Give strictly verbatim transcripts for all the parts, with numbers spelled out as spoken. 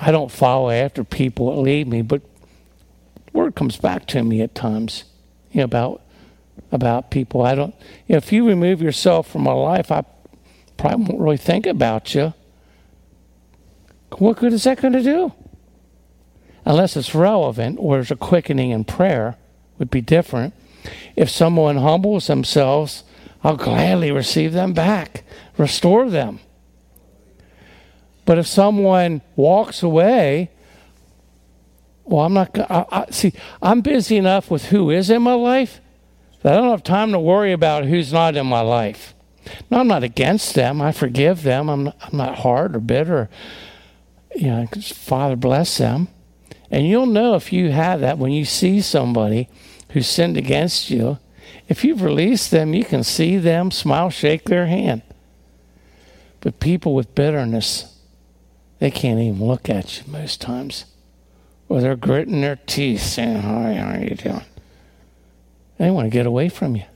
I don't follow after people that lead me, but word comes back to me at times, you know, about about people. I don't, you know, if you remove yourself from my life, I probably won't really think about you. What good is that going to do? Unless it's relevant, or there's a quickening in prayer, would be different. If someone humbles themselves, I'll gladly receive them back, restore them. But if someone walks away, well, I'm not. I, I, see, I'm busy enough with who is in my life that I don't have time to worry about who's not in my life. No, I'm not against them. I forgive them. I'm not, I'm not hard or bitter. You know, Father bless them. And you'll know if you have that when you see somebody who sinned against you. If you've released them, you can see them, smile, shake their hand. But people with bitterness, they can't even look at you most times. Or they're gritting their teeth saying, hi, how are you doing? They want to get away from you.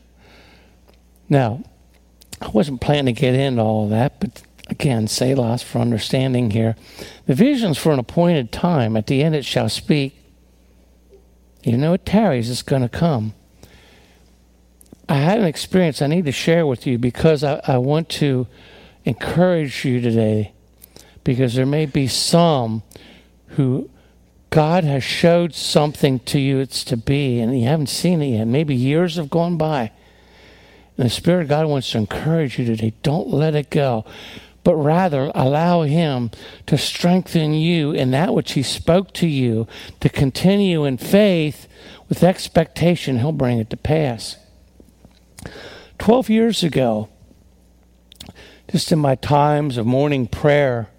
Now, I wasn't planning to get into all of that, but again, Selah for understanding here. The vision's for an appointed time. At the end it shall speak. You know it tarries, it's going to come. I had an experience I need to share with you because I, I want to encourage you today, because there may be some who God has showed something to you it's to be, and you haven't seen it yet. Maybe years have gone by. And the Spirit of God wants to encourage you today. Don't let it go, but rather allow Him to strengthen you in that which He spoke to you, to continue in faith with expectation He'll bring it to pass. Twelve years ago, just in my times of morning prayer,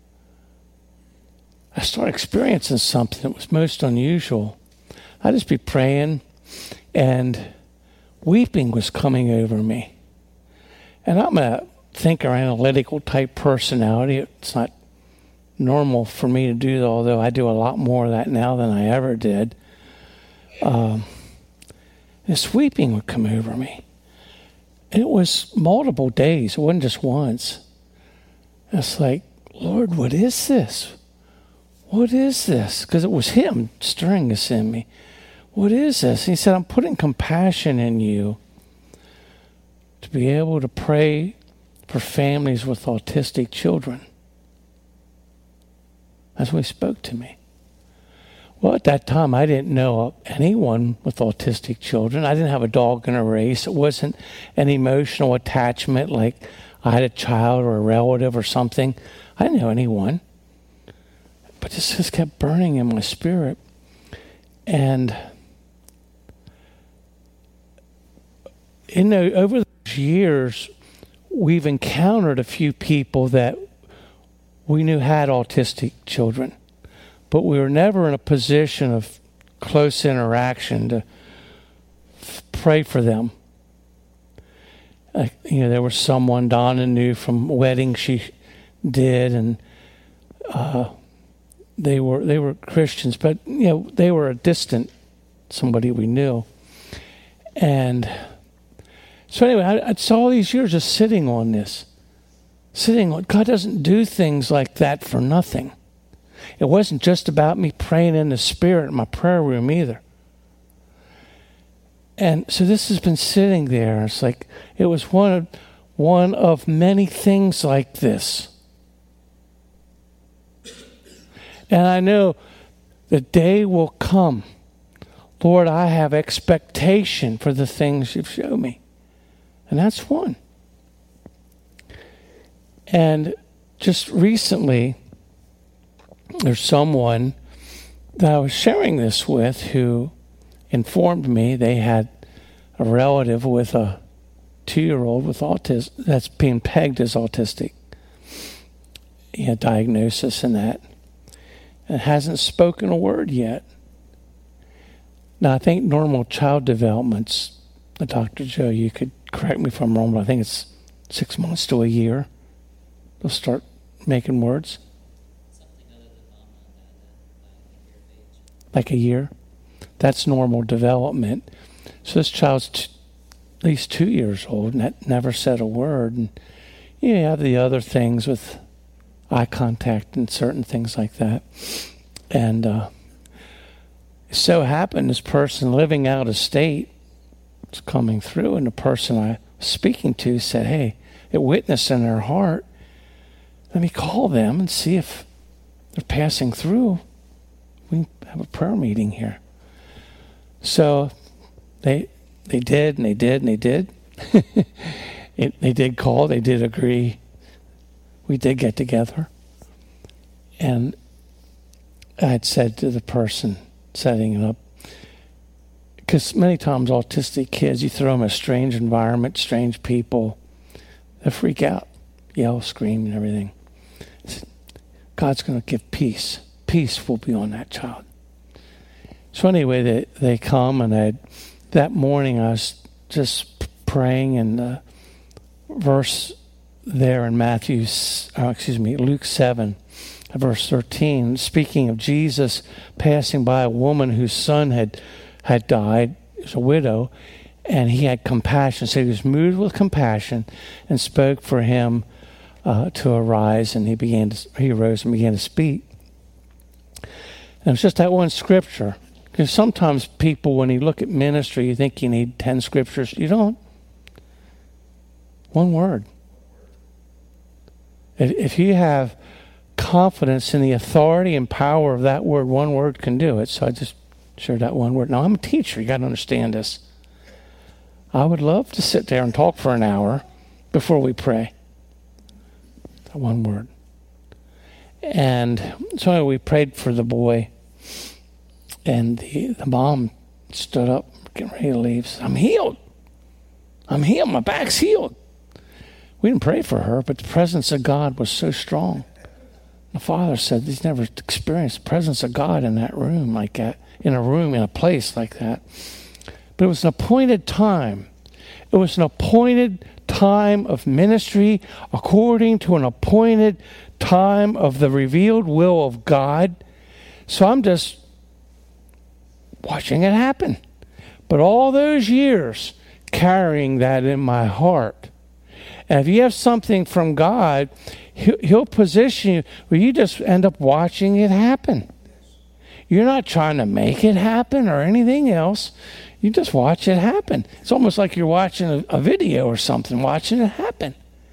I started experiencing something that was most unusual. I'd just be praying, and weeping was coming over me. And I'm a thinker, analytical type personality. It's not normal for me to do that, although I do a lot more of that now than I ever did. Um, this weeping would come over me. And it was multiple days. It wasn't just once. It's like, Lord, what is this? What is this? Because it was Him stirring this in me. What is this? And He said, I'm putting compassion in you to be able to pray for families with autistic children. That's what He spoke to me. Well, at that time, I didn't know anyone with autistic children. I didn't have a dog in a race. It wasn't an emotional attachment like I had a child or a relative or something. I didn't know anyone. But this just kept burning in my spirit. And in the, over those years, we've encountered a few people that we knew had autistic children, but we were never in a position of close interaction to f- pray for them. Uh, you know, there was someone Donna knew from a wedding she did, and uh, they were they were Christians, but you know they were a distant somebody we knew, and. So anyway, I, I saw all these years just sitting on this. Sitting on, God doesn't do things like that for nothing. It wasn't just about me praying in the Spirit in my prayer room either. And so this has been sitting there. It's like, it was one of, one of many things like this. And I know the day will come. Lord, I have expectation for the things You've shown me. And that's one. And just recently, there's someone that I was sharing this with who informed me they had a relative with a two-year-old with autism that's being pegged as autistic. He had diagnosis and that. And hasn't spoken a word yet. Now, I think normal child development's, Doctor Joe, you could correct me if I'm wrong, but I think it's six months to a year. They'll start making words. Something other than mama and dad, Like a year. That's normal development. So this child's t- at least two years old and that never said a word. And you have the other things with eye contact and certain things like that. And uh, it so happened this person living out of state was coming through, and the person I was speaking to said, hey, it witnessed in their heart, let me call them and see if they're passing through. We have a prayer meeting here. So they they did, and they did, and they did. it, they did call, they did agree. We did get together. And I had said to the person setting it up, because many times autistic kids, you throw them in a strange environment, strange people, they freak out, yell, scream, and everything. God's going to give peace. Peace will be on that child. So anyway, they, they come, and I, that morning I was just praying, and the verse there in Matthew, oh, excuse me, Luke seven, verse thirteen, speaking of Jesus passing by a woman whose son had had died, it was a widow, and he had compassion. So he was moved with compassion and spoke for him uh, to arise, and he began to, he arose and began to speak. And it's just that one scripture. Because sometimes people, when you look at ministry, you think you need ten scriptures. You don't. One word. If, if you have confidence in the authority and power of that word, one word can do it. So I just shared that one word. Now, I'm a teacher. You got to understand this. I would love to sit there and talk for an hour before we pray. That one word. And so anyway, we prayed for the boy. And the, the mom stood up, getting ready to leave. Said, I'm healed. I'm healed. My back's healed. We didn't pray for her, but the presence of God was so strong. The father said he's never experienced the presence of God in that room like that, in a room, in a place like that. But it was an appointed time. It was an appointed time of ministry according to an appointed time of the revealed will of God. So I'm just watching it happen. But all those years carrying that in my heart. And if you have something from God, he'll, he'll position you where you just end up watching it happen. You're not trying to make it happen or anything else. You just watch it happen. It's almost like you're watching a, a video or something, watching it happen.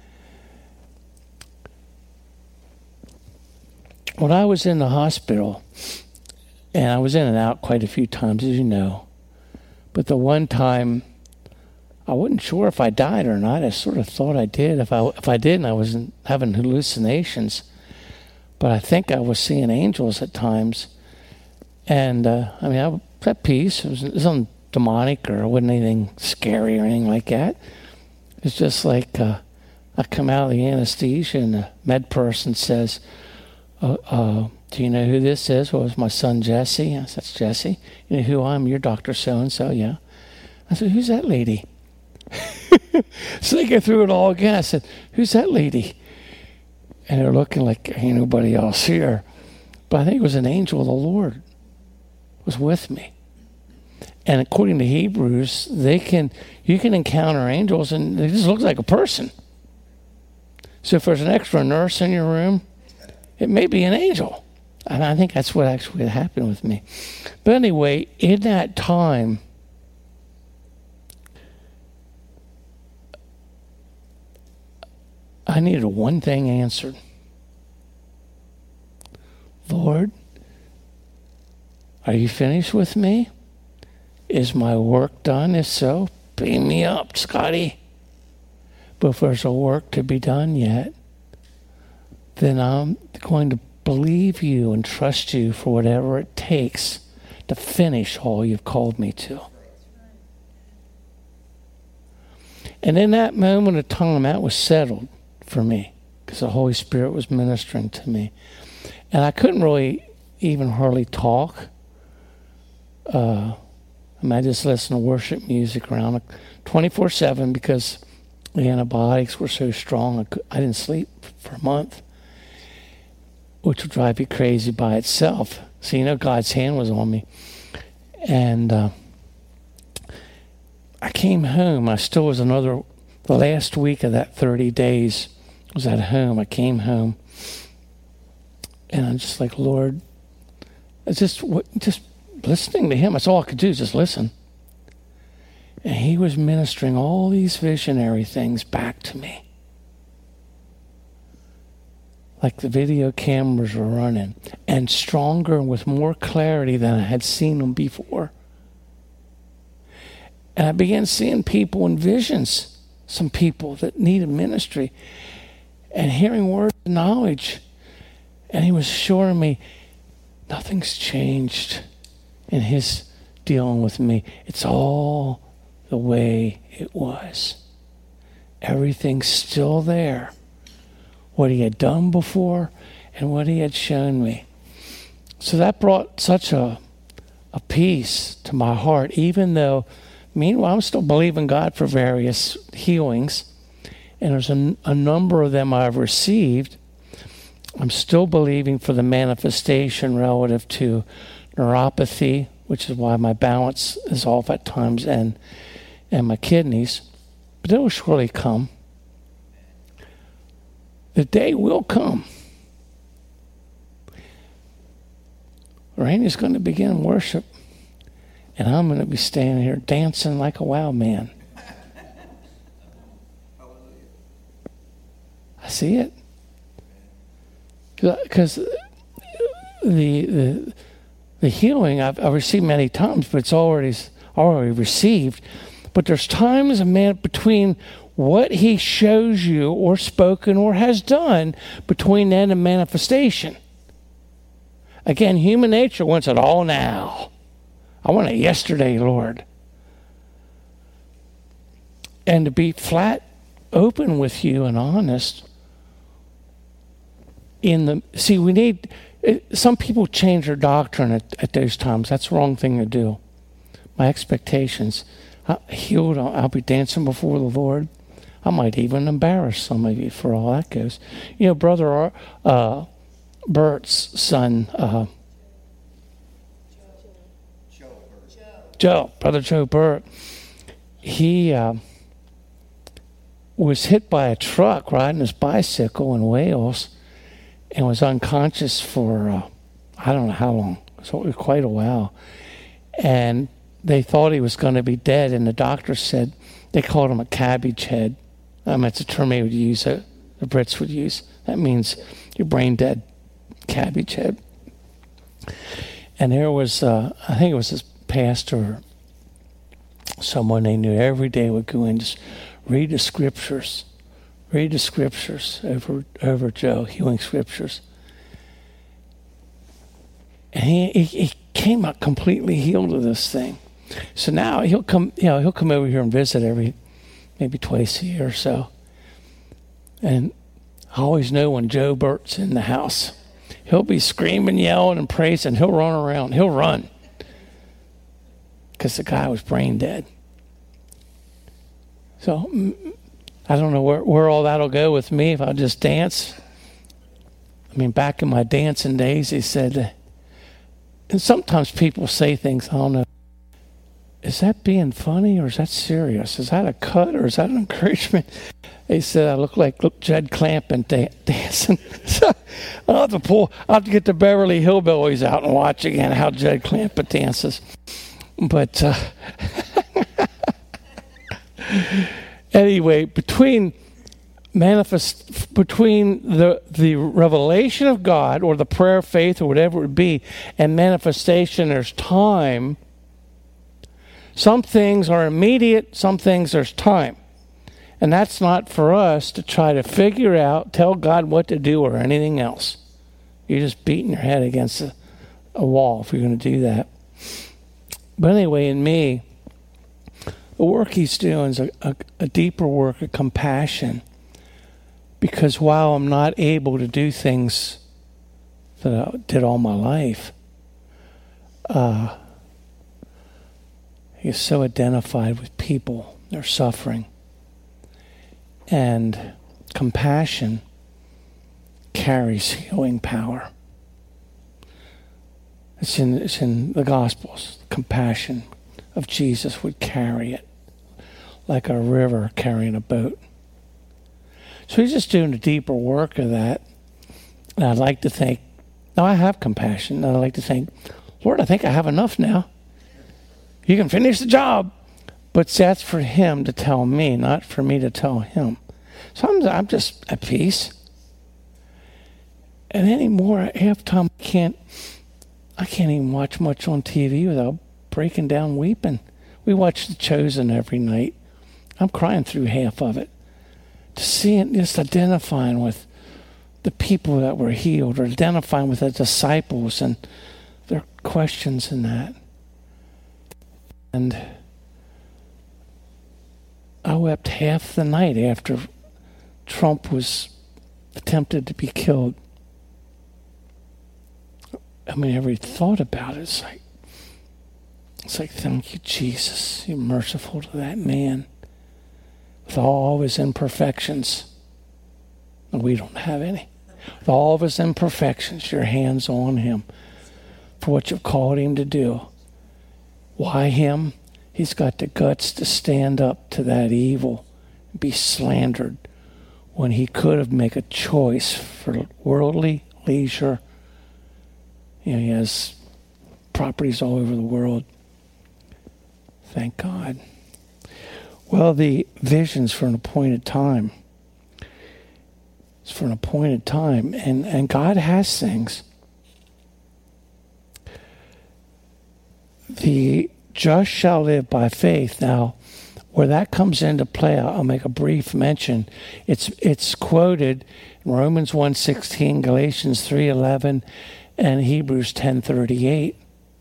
When I was in the hospital, and I was in and out quite a few times, as you know, but the one time I wasn't sure if I died or not. I sort of thought I did. If I if I didn't, I wasn't having hallucinations. But I think I was seeing angels at times. And, uh, I mean, I was at peace. It was, it wasn't demonic or it wasn't anything scary or anything like that. It's just like uh, I come out of the anesthesia and the med person says, uh, uh, do you know who this is? Well, it's my son Jesse. I said, that's Jesse. You know who I am? You're Doctor So-and-so, yeah. I said, who's that lady? So they go through it all again. I said, who's that lady? And they're looking like ain't nobody else here. But I think it was an angel of the Lord was with me. And according to Hebrews, they can you can encounter angels and they just look like a person. So if there's an extra nurse in your room, it may be an angel. And I think that's what actually happened with me. But anyway, in that time, I needed one thing answered. Lord, are you finished with me? Is my work done? If so, beam me up, Scotty. But if there's a work to be done yet, then I'm going to believe you and trust you for whatever it takes to finish all you've called me to. And in that moment of time, that was settled for me because the Holy Spirit was ministering to me. And I couldn't really even hardly talk. Uh, I mean, I just listened to worship music around twenty-four seven because the antibiotics were so strong. I, could, I didn't sleep for a month, which would drive you crazy by itself. So, you know, God's hand was on me. And uh, I came home. I still was another, the last week of that thirty days was at home. I came home And I'm just like, Lord, it's just, just listening to him. That's all I could do, is just listen. And he was ministering all these visionary things back to me. Like the video cameras were running, and stronger and with more clarity than I had seen them before. And I began seeing people in visions, some people that needed ministry, and hearing words of knowledge. And he was assuring me, nothing's changed in his dealing with me. It's all the way it was. Everything's still there. What he had done before and what he had shown me. So that brought such a, a peace to my heart, even though, meanwhile, I'm still believing God for various healings. And there's a, a number of them I've received. I'm still believing for the manifestation relative to neuropathy, which is why my balance is off at times, and and my kidneys. But it will surely come. The day will come. Randy's going to begin worship, and I'm going to be standing here dancing like a wild man. I see it. Because the, the the healing I've, I've received many times, but it's already already received. But there's times a man between what he shows you or spoken or has done between then and manifestation. Again, human nature wants it all now. I want it yesterday, Lord. And to be flat open with you and honest in the, see, we need, it, some people change their doctrine at, at those times. That's the wrong thing to do. My expectations, I, healed, I'll, I'll be dancing before the Lord. I might even embarrass some of you for all that goes. You know, Brother uh, Bert's son, uh, Joe, Joe, Brother Joe Burt, he uh, was hit by a truck riding his bicycle in Wales and was unconscious for, uh, I don't know how long, so it was quite a while. And they thought he was going to be dead, and the doctor said, they called him a cabbage head. Um, that's a term they would use, uh, the Brits would use. That means you're brain dead, cabbage head. And there was, uh, I think it was this pastor, or someone they knew every day would go in, just read the scriptures, read the scriptures over over Joe, healing scriptures. And he, he, he came out completely healed of this thing. So now he'll come, you know, he'll come over here and visit every, maybe twice a year or so. And I always know when Joe Burt's in the house, he'll be screaming, yelling, and praising. He'll run around. He'll run. Because the guy was brain dead. So I don't know where, where all that'll go with me if I just dance. I mean, back in my dancing days, he said, and sometimes people say things, I don't know, is that being funny or is that serious? Is that a cut or is that an encouragement? He said, I look like look Jed Clampett da- dancing. So I'll have to pull, I'll have to get the Beverly Hillbillies out and watch again how Jed Clampett dances. But uh, anyway, between manifest, between the the revelation of God or the prayer of faith or whatever it would be and manifestation, there's time. Some things are immediate, some things there's time. And that's not for us to try to figure out, tell God what to do or anything else. You're just beating your head against a, a wall if you're going to do that. But anyway, in me, the work he's doing is a, a, a deeper work of compassion. Because while I'm not able to do things that I did all my life, uh, he's so identified with people, their suffering. And compassion carries healing power. It's in, it's in the Gospels. Compassion of Jesus would carry it like a river carrying a boat. So he's just doing a deeper work of that. And I'd like to think Now, I have compassion. And I like to think, Lord, I think I have enough now. You can finish the job. But that's for him to tell me, not for me to tell him. So I'm, I'm just at peace. And anymore, half time I can't, I can't even watch much on T V without breaking down weeping. We watch The Chosen every night. I'm crying through half of it. To see it, just identifying with the people that were healed, or identifying with the disciples and their questions in that. And I wept half the night after Trump was attempted to be killed. I mean, every thought about it, it's like, it's like, thank you, Jesus. You're merciful to that man with all of his imperfections. And we don't have any. With all of his imperfections, your hands on him for what you've called him to do. Why him? He's got the guts to stand up to that evil and be slandered when he could have made a choice for worldly leisure. You know, he has properties all over the world. Thank God. Well, the vision's for an appointed time. It's for an appointed time. And, and God has things. The just shall live by faith. Now, where that comes into play, I'll make a brief mention. It's it's quoted in Romans one sixteen, Galatians three eleven, and Hebrews ten thirty-eight.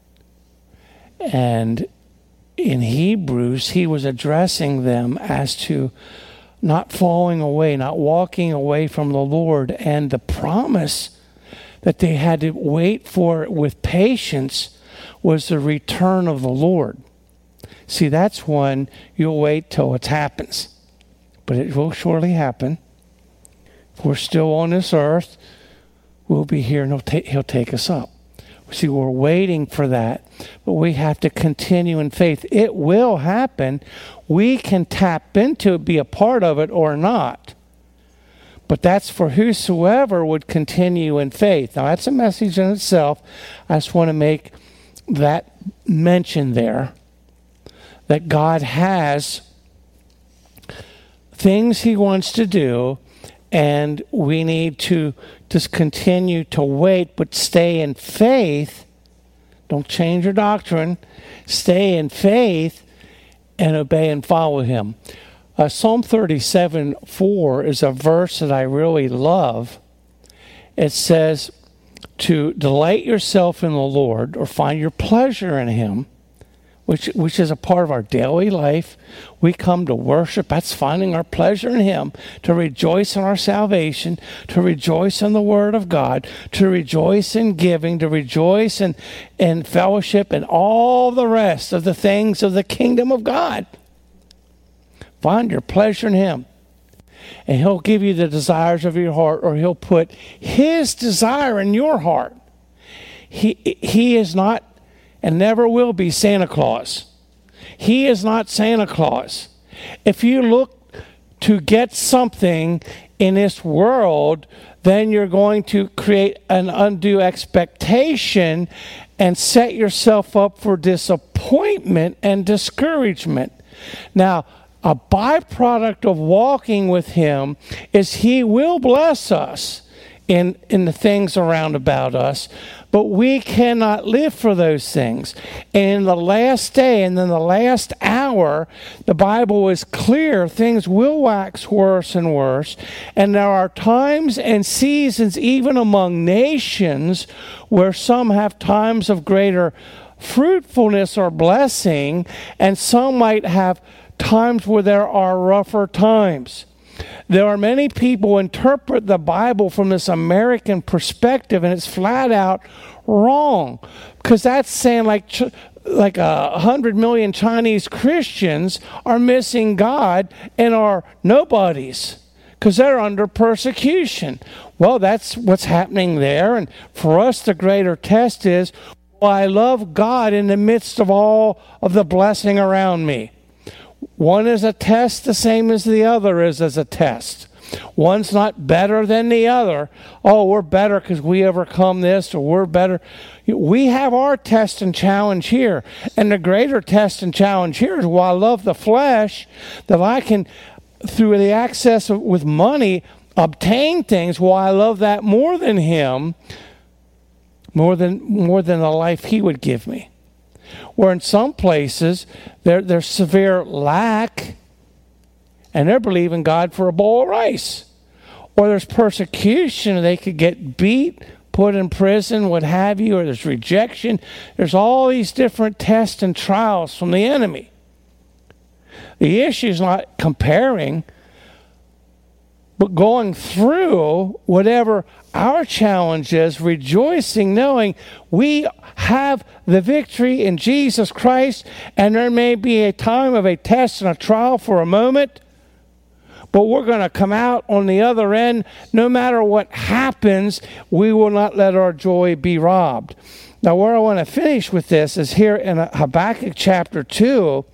And in Hebrews, he was addressing them as to not falling away, not walking away from the Lord, and the promise that they had to wait for with patience was the return of the Lord. See, that's when you'll wait till it happens. But it will surely happen. If we're still on this earth, we'll be here and he'll, ta- he'll take us up. See, we're waiting for that, but we have to continue in faith. It will happen. We can tap into it, be a part of it or not. But that's for whosoever would continue in faith. Now, that's a message in itself. I just want to make that mention there, that God has things he wants to do, and we need to just continue to wait, but stay in faith. Don't change your doctrine. Stay in faith and obey and follow him. Uh, Psalm thirty-seven four is a verse that I really love. It says to delight yourself in the Lord, or find your pleasure in him, which which is a part of our daily life. We come to worship. That's finding our pleasure in him, to rejoice in our salvation, to rejoice in the word of God, to rejoice in giving, to rejoice in, in fellowship, and all the rest of the things of the kingdom of God. Find your pleasure in him. And he'll give you the desires of your heart, or he'll put his desire in your heart. He, he is not and never will be Santa Claus. He is not Santa Claus. If you look to get something in this world, then you're going to create an undue expectation and set yourself up for disappointment and discouragement. Now, a byproduct of walking with him is he will bless us in, in the things around about us, but we cannot live for those things. And in the last day and in the last hour, the Bible is clear, things will wax worse and worse. And there are times and seasons, even among nations, where some have times of greater fruitfulness or blessing, and some might have times where there are rougher times. There are many people who interpret the Bible from this American perspective, and it's flat out wrong, because that's saying like like a hundred million Chinese Christians are missing God and are nobodies because they're under persecution. Well, that's what's happening there, and for us the greater test is, well, I love God in the midst of all of the blessing around me. One is a test, the same as the other is as a test. One's not better than the other. Oh, we're better because we overcome this, or we're better. We have our test and challenge here. And the greater test and challenge here is, well, I love the flesh, that I can, through the access of, with money, obtain things. Well, I love that more than him, more than more than the life he would give me. Where in some places, there, there's severe lack, and they're believing God for a bowl of rice. Or there's persecution, they could get beat, put in prison, what have you, or there's rejection. There's all these different tests and trials from the enemy. The issue is not comparing, but going through whatever our challenge is, rejoicing, knowing we have the victory in Jesus Christ, and there may be a time of a test and a trial for a moment, but we're going to come out on the other end. No matter what happens, we will not let our joy be robbed. Now, where I want to finish with this is here in Habakkuk chapter two.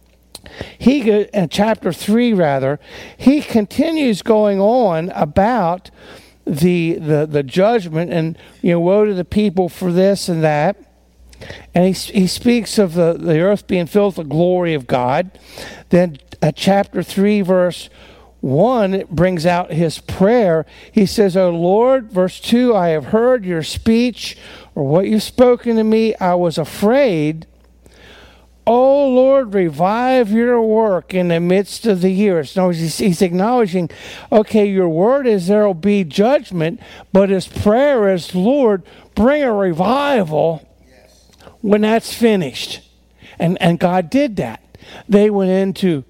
He in chapter three, rather, he continues going on about the the the judgment, and you know, woe to the people for this and that. And he he speaks of the, the earth being filled with the glory of God. Then uh, chapter three, verse one, it brings out his prayer. He says, "O Lord," verse two, "I have heard your speech, or what you've spoken to me. I was afraid. O Lord, revive your work in the midst of the years." No, he's, he's acknowledging, okay, your word is there will be judgment, but his prayer is, Lord, bring a revival when that's finished. And, and God did that. They went into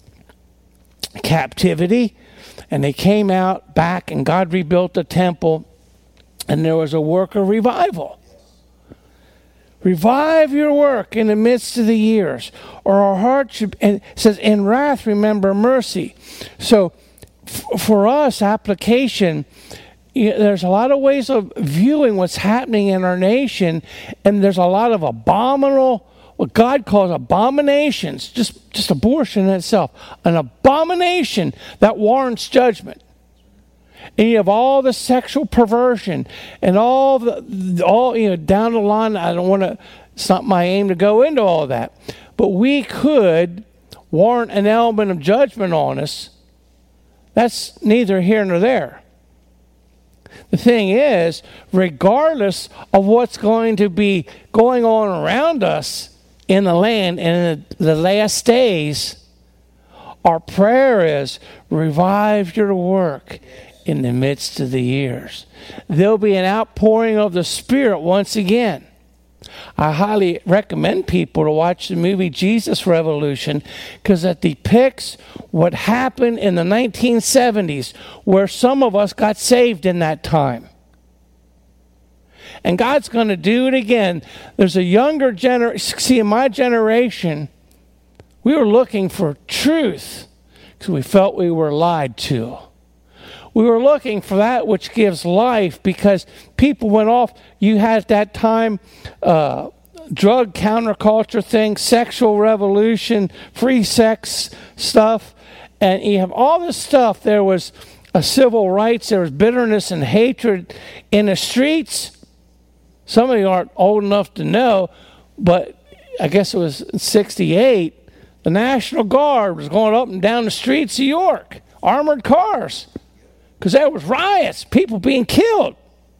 captivity, and they came out back, and God rebuilt the temple, and there was a work of revival. Revive your work in the midst of the years, or our heart should, and it says, in wrath remember mercy. So f- for us, application, you know, there's a lot of ways of viewing what's happening in our nation, and there's a lot of abominable, what God calls abominations, just, just abortion in itself, an abomination that warrants judgment. And you have all the sexual perversion and all the, all, you know, down the line. I don't want to, it's not my aim to go into all that. But we could warrant an element of judgment on us. That's neither here nor there. The thing is, regardless of what's going to be going on around us in the land and in the last days, our prayer is, revive your work in the midst of the years. There'll be an outpouring of the Spirit once again. I highly recommend people to watch the movie Jesus Revolution, because it depicts what happened in the nineteen seventies, where some of us got saved in that time. And God's going to do it again. There's a younger generation. See, in my generation, we were looking for truth because we felt we were lied to. We were looking for that which gives life, because people went off. You had at that time uh, drug counterculture thing, sexual revolution, free sex stuff. And you have all this stuff. There was a civil rights. There was bitterness and hatred in the streets. Some of you aren't old enough to know, but I guess it was sixty-eight. The National Guard was going up and down the streets of York, armored cars. Because there was riots, people being killed.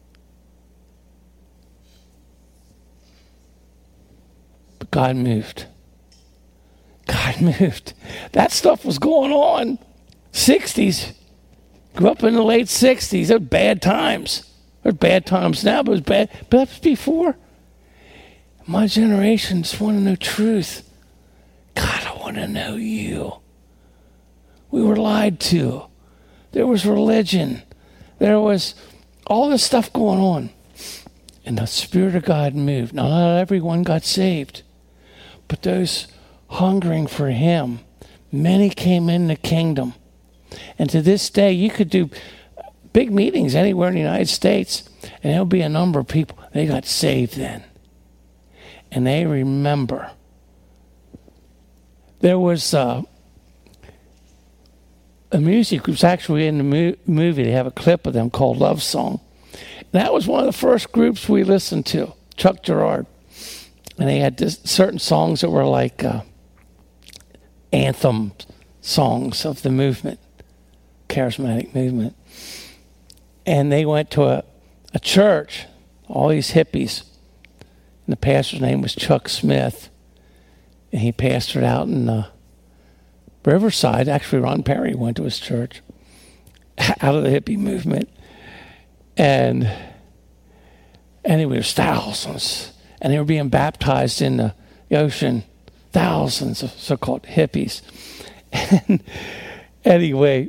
But God moved. God moved. That stuff was going on. sixties. Grew up in the late sixties. It was bad times. There's bad times now, but it was bad. But that was before. My generation just want to know truth. God, I want to know you. We were lied to. There was religion. There was all this stuff going on. And the Spirit of God moved. Now, not everyone got saved. But those hungering for Him, many came in the kingdom. And to this day, you could do big meetings anywhere in the United States, and there'll be a number of people. They got saved then. And they remember. There was... Uh, a music group's actually in the mo- movie. They have a clip of them called Love Song. And that was one of the first groups we listened to, Chuck Girard. And they had this, certain songs that were like uh, anthem songs of the movement, charismatic movement. And they went to a, a church, all these hippies. And the pastor's name was Chuck Smith. And he pastored out in uh, Riverside. Actually, Ron Perry went to his church out of the hippie movement. And anyway, there's thousands. And they were being baptized in the ocean. Thousands of so-called hippies. And anyway,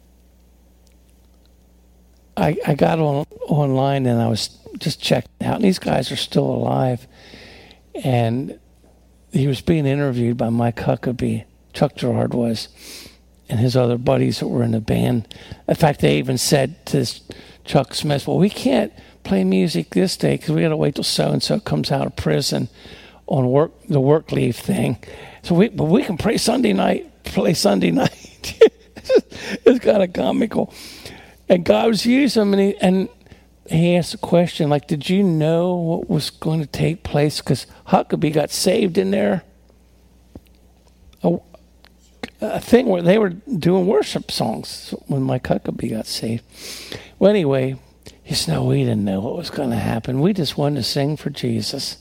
I, I got on online and I was just checking out. And these guys are still alive. And he was being interviewed by Mike Huckabee. Chuck Girard was, and his other buddies that were in the band. In fact, they even said to this Chuck Smith, well, we can't play music this day because we got to wait till so-and-so comes out of prison on work the work leave thing. So we, but we can pray Sunday night, play Sunday night. It's kind of comical. And God was using him, and he, and he asked a question, like, did you know what was going to take place? Because Huckabee got saved in there. A, a thing where they were doing worship songs when Mike Huckabee got saved. Well, anyway, he said, no, we didn't know what was going to happen. We just wanted to sing for Jesus.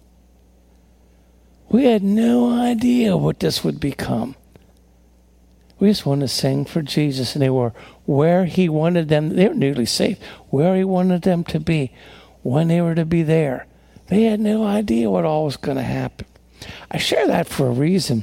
We had no idea what this would become. We just wanted to sing for Jesus, and they were where he wanted them. They were newly saved, where he wanted them to be, when they were to be there. They had no idea what all was going to happen. I share that for a reason.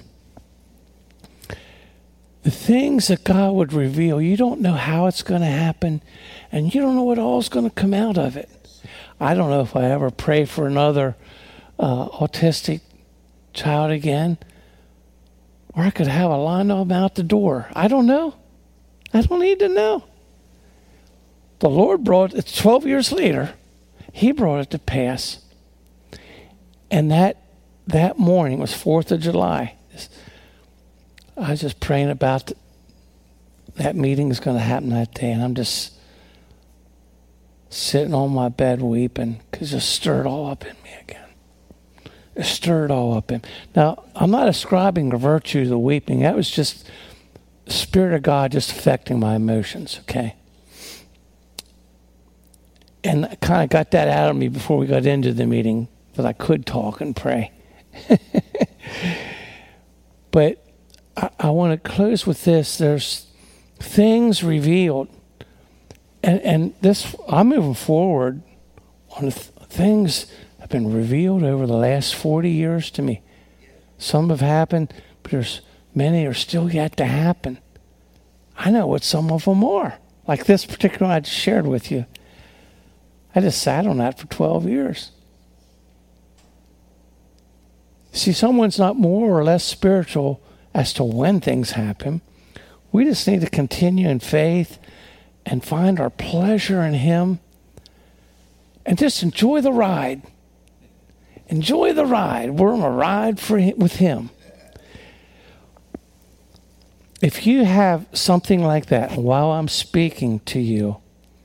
The things that God would reveal, you don't know how it's going to happen, and you don't know what all is going to come out of it. I don't know if I ever pray for another uh, autistic child again, or I could have a line of them out the door. I don't know. I don't need to know. The Lord brought it twelve years later. He brought it to pass. And that that morning was fourth of July. I was just praying about the, that meeting is going to happen that day. And I'm just sitting on my bed weeping because it stirred all up in me again. It stirred all up in me. Now, I'm not ascribing the virtue to the weeping. That was just the Spirit of God just affecting my emotions, okay? And I kind of got that out of me before we got into the meeting, that I could talk and pray. But I, I want to close with this. There's things revealed. And, and this, I'm moving forward on th- things have been revealed over the last forty years to me. Some have happened, but there's many are still yet to happen. I know what some of them are. Like this particular one I just shared with you. I just sat on that for twelve years. See, someone's not more or less spiritual as to when things happen. We just need to continue in faith and find our pleasure in Him and just enjoy the ride. Enjoy the ride. We're on a ride for him, with Him. If you have something like that while I'm speaking to you,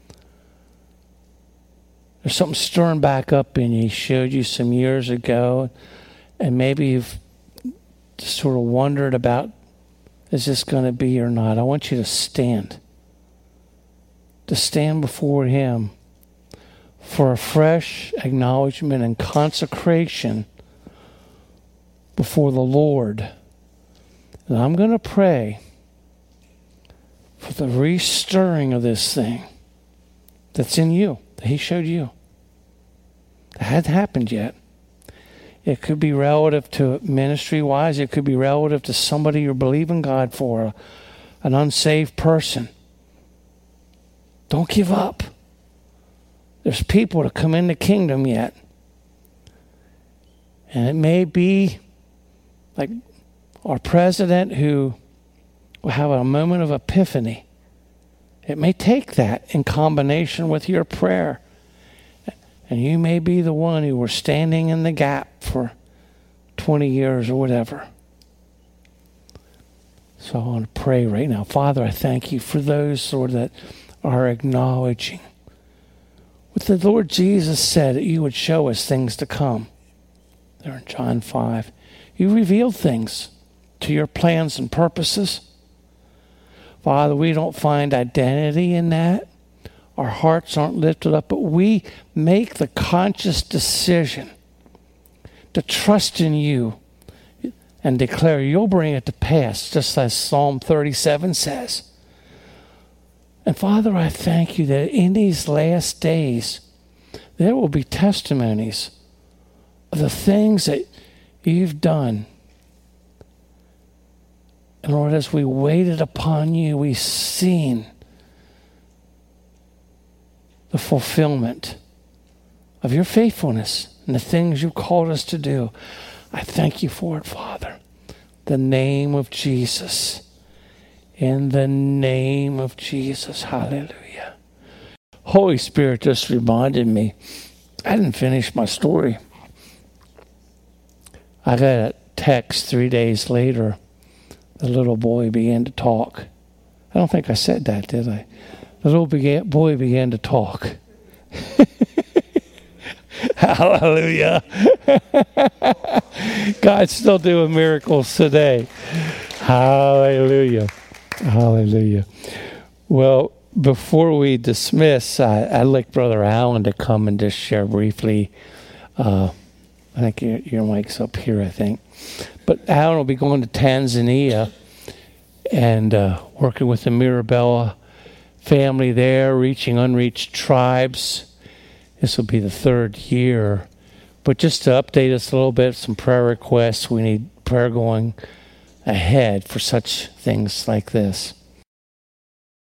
there's something stirring back up in you. He showed you some years ago, and maybe you've just sort of wondered about, is this going to be or not? I want you to stand. To stand before Him for a fresh acknowledgement and consecration before the Lord. And I'm going to pray for the restirring of this thing that's in you, that He showed you. That hadn't happened yet. It could be relative to ministry-wise. It could be relative to somebody you're believing God for, an unsaved person. Don't give up. There's people to come in the kingdom yet. And it may be like our president who will have a moment of epiphany. It may take that in combination with your prayer. And you may be the one who was standing in the gap for twenty years or whatever. So I want to pray right now. Father, I thank you for those, Lord, that are acknowledging what the Lord Jesus said, that you would show us things to come. There in John five. You revealed things to your plans and purposes. Father, we don't find identity in that. Our hearts aren't lifted up, but we make the conscious decision to trust in you and declare you'll bring it to pass, just as Psalm thirty-seven says. And Father, I thank you that in these last days, there will be testimonies of the things that you've done. And Lord, as we waited upon you, we've seen the fulfillment of your faithfulness and the things you called us to do. I thank you for it, Father. The name of Jesus. In the name of Jesus. Hallelujah. Holy Spirit just reminded me, I didn't finish my story. I got a text three days later. The little boy began to talk. I don't think I said that, did I? The little began, boy began to talk. Hallelujah. God's still doing miracles today. Hallelujah. Hallelujah. Well, before we dismiss, I, I'd like Brother Alan to come and just share briefly. Uh, I think your, your mic's up here, I think. But Alan will be going to Tanzania and uh, working with the Mirabella family there, reaching unreached tribes. This will be the third year. But just to update us a little bit, some prayer requests. We need prayer going ahead for such things like this.